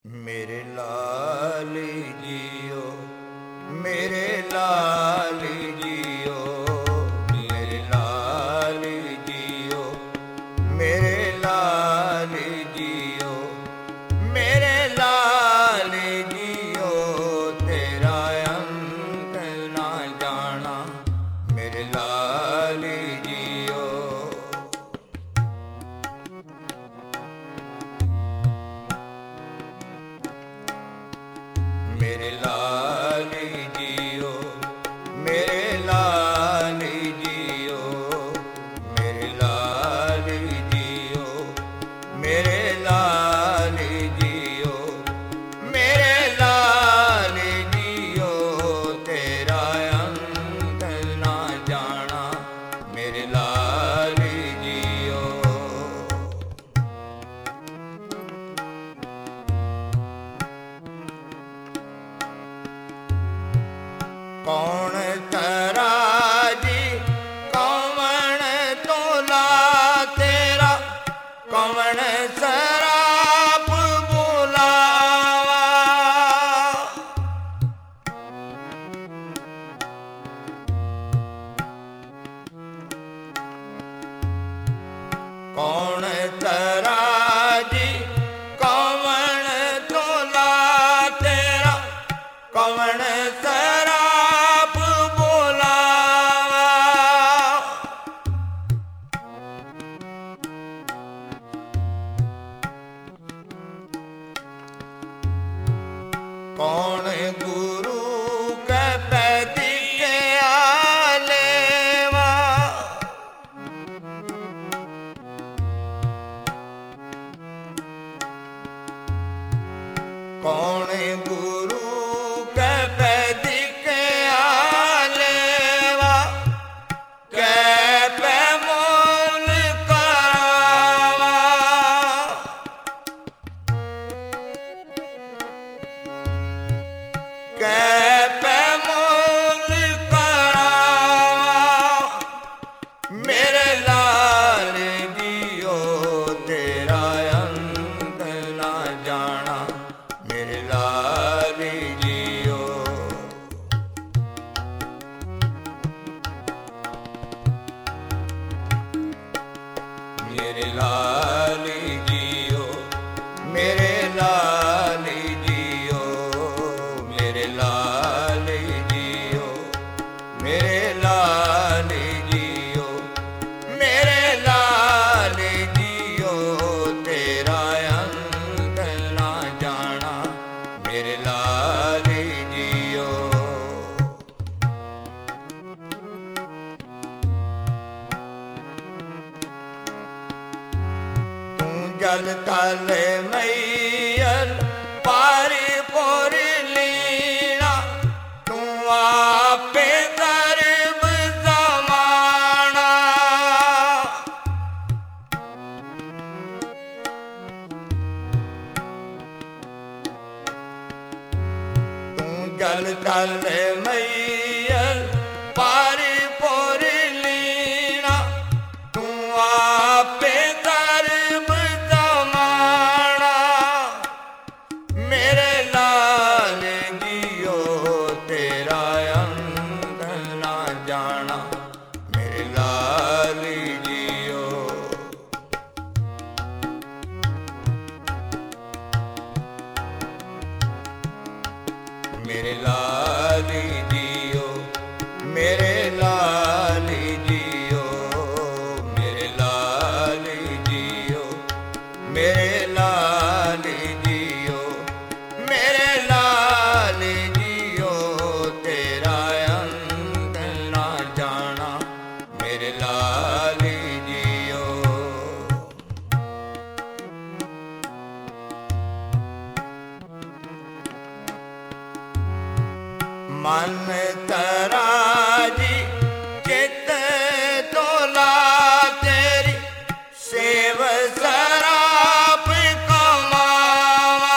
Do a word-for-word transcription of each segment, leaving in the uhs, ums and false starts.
मेरे लाल जियो, मेरे लाल जियो, मेरे लाल जियो, मेरे लाल जियो, मेरे लाल जियो, तेरा अंत ना जाना, मेरे लाल जियो। मेरे लाल जियो, मेरे लाल जियो, मेरे लाल जियो, मेरे लाल जियो, मेरे लाल जियो, तेरा अंत ना जाना, मेरे लाल जियो। कौन तराजी कौन तोला तेरा, कौन शराब बुलावा, कौन तराजी कौन तोला तेरा, कौन शराब बुलावा, कौन गुरु के पैदी के आलेवा, कौन गुरु के पैदी के आलेवा, कै पे मोल करावा, कै पे मोल करावा, मेरे लाल जियो, तेरा अंत ना जाना, मेरे लाल जियो। मेरे लाल जियो, मेरे लाल जियो, मेरे लाल जियो, मेरे लाल जियो, मेरे लाल जियो, तेरा अंत ना जाना, मेरे लाल जियो। तू जल तल मैयल पारी पुर लीना, तू आपे दरब जमाना, तू जल तल मैयल पारी पुर लीना, तू आपे दरब जमाना, मेरे लाल जियो, तेरा अंत ना जाना, मेरे लाल जियो। मेरे लाल जियो, मेरे लाल जियो, मेरे लाल जियो, मेरे लाल जियो, मेरे लाल जियो, तेरा अंत ना जाना, मेरे लाल जियो। मन तराजी चित तोला तेरी, सेव शराब कमावा,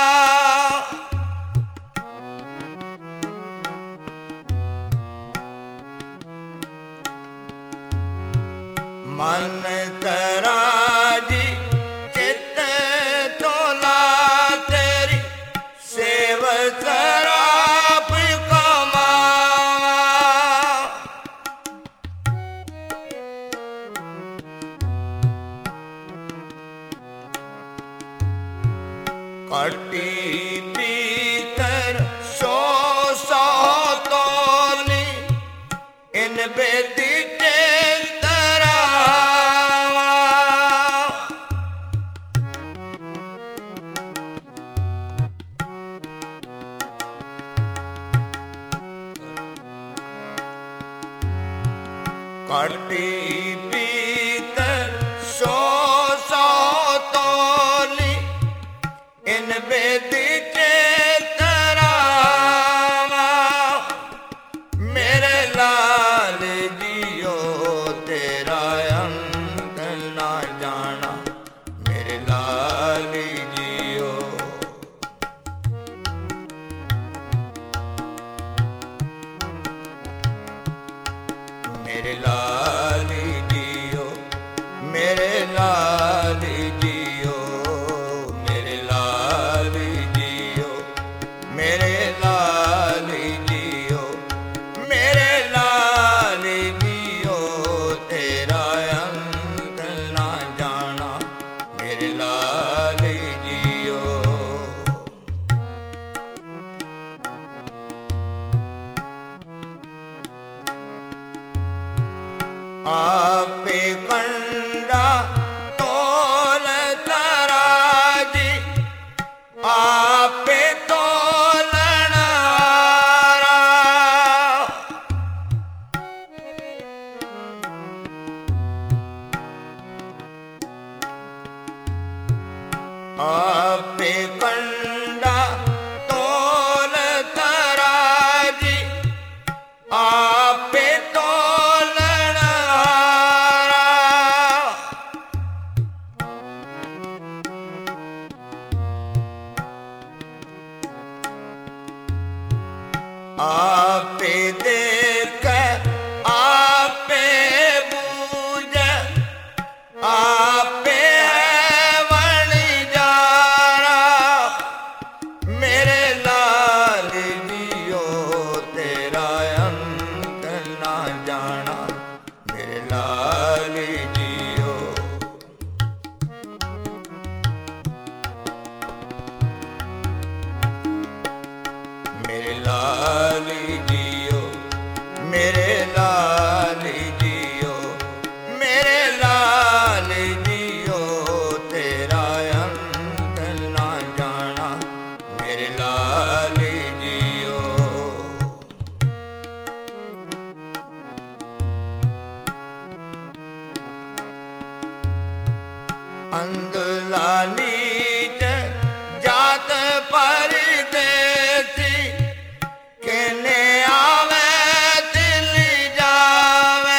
मन तराजी चित तोला तेरी, ਘਟੀ ਪੀਤਰ ਸੋ ਸੋ ਤੋਲੀ ਇਨ ਬੇਦੀ ਚੇਤਰਾ ਘਟੀ ਪੀਤਰ ਸੋ ਸੋ ਤੋਲੀ ਇਨ ਬੇਦੀ ਚੇਤਰਾ ਮੇਰੇ ਲਾਲ ਜੀਓ ਤੇਰਾ ਅੰਤ ਨਾ ਜਾਣਾ ਮੇਰੇ ਲਾਲ ਜੀਓ ਮੇਰੇ ਲਾਲ ਜੀਓ ਮੇਰੇ ਲਾਲ ਜੀਓ ਮੇਰੇ ਲਾਲ ਜੀਓ ਮੇਰੇ ਲਾਲ ਜੀਓ ਮੇਰੇ ਲਾਲ ਜੀਓ ਤੇਰਾ ਅੰਤ ਨਾ ਜਾਣਾ ਮੇਰੇ ਲਾਲ ਜੀਓ ਆਪੇ ਕੰਡਾ ਤੋਲ ਤਰਾਜੀ ਆਪੇ ਤੋਲਣ ਹਾਰਾ ਆਪੇ ਕੰਡਾ ਤੋਲ ਤਰਾਜੀ ਆਪੇ ਤੋਲਣ ਹਾਰਾ ਆਪੇ ਦੇਖ ਆਪੇ ਬੂਝ ਆਪੇ ਹੈ ਵਣਜਾਰਾ ਮੇਰੇ ਲਾਲ ਜੀਓ ਤੇਰਾ ਅੰਤ ਨਾ ਜਾਣਾ ਮੇਰੇ ਲਾਲ ਜੀਓ ਮੇਰੇ ਲਾਲ ਜੀਓ ਮੇਰੇ ਲਾਲ ਜੀਓ ਮੇਰੇ ਲਾਲ ਜੀਓ ਤੇਰਾ ਅੰਤ ਨਾ ਜਾਣਾ ਮੇਰੇ ਲਾਲ ਜੀਓ ਅੰਧਲਾ ਨੀਚ ਜਾਤ ਪਰਦੇਸੀ ਕਿਨੇ ਆਵੇ ਦਿਲ ਜਾਵੇ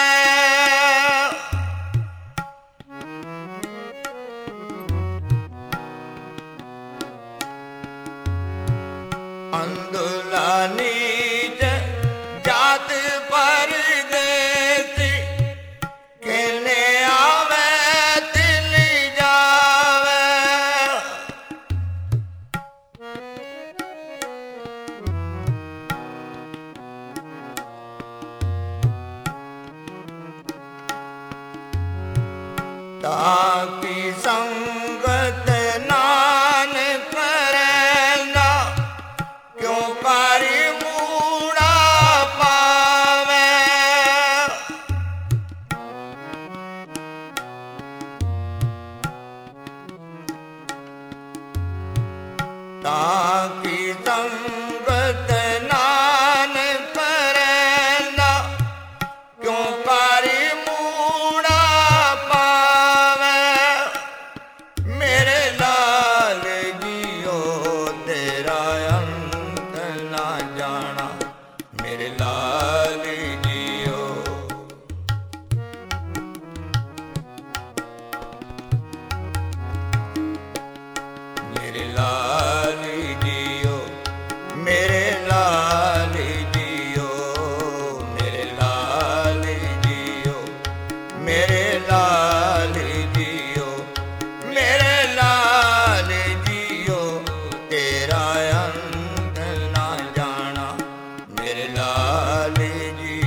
ਅੰਧਲਾ ਨੀਚ ਜਾਤ ਪਰਦੇਸੀ ਕਿਨੇ ਆਵੇ ਦਿਲ ਜਾਵੇ ਤਾਕੀ ਸੰਗਤ ਨਾਨਕ ਕਰੇਂਦਾ ਕਿਉਂ ਕਰੀ ਮੂੜਾ ਪਾਵੇ ਤਾਕੀ ਸੰਗਤ ਨਾਨਕ ਕਰੇਂਦਾ ਕਿਉਂ ਕਰੀ ਮੂੜਾ ਪਾਵੇ ਮੇਰੇ ਲਾਲ ਜੀਓ ਤੇਰਾ ਅੰਤ ਨਾ ਜਾਣਾ ਮੇਰੇ ਲਾਲ ਜੀਓ ਮੇਰੇ ਲਾਲ ਜੀਓ ਮੇਰੇ ਲਾਲ ਜੀਓ ਮੇਰੇ ਲਾਲ ਜੀਓ ਮੇਰੇ ਲਾਲ ਜੀਓ ਮੇਰੇ ਲਾਲ ਜੀਓ ਤੇਰਾ ਅੰਤ ਨਾ ਜਾਣਾ ਮੇਰੇ ਲਾਲ ਜੀ